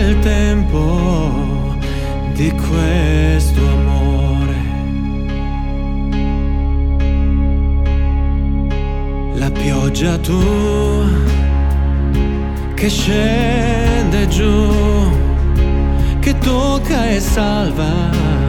il tempo di questo amore. La pioggia tu che scende giù, che tocca e salva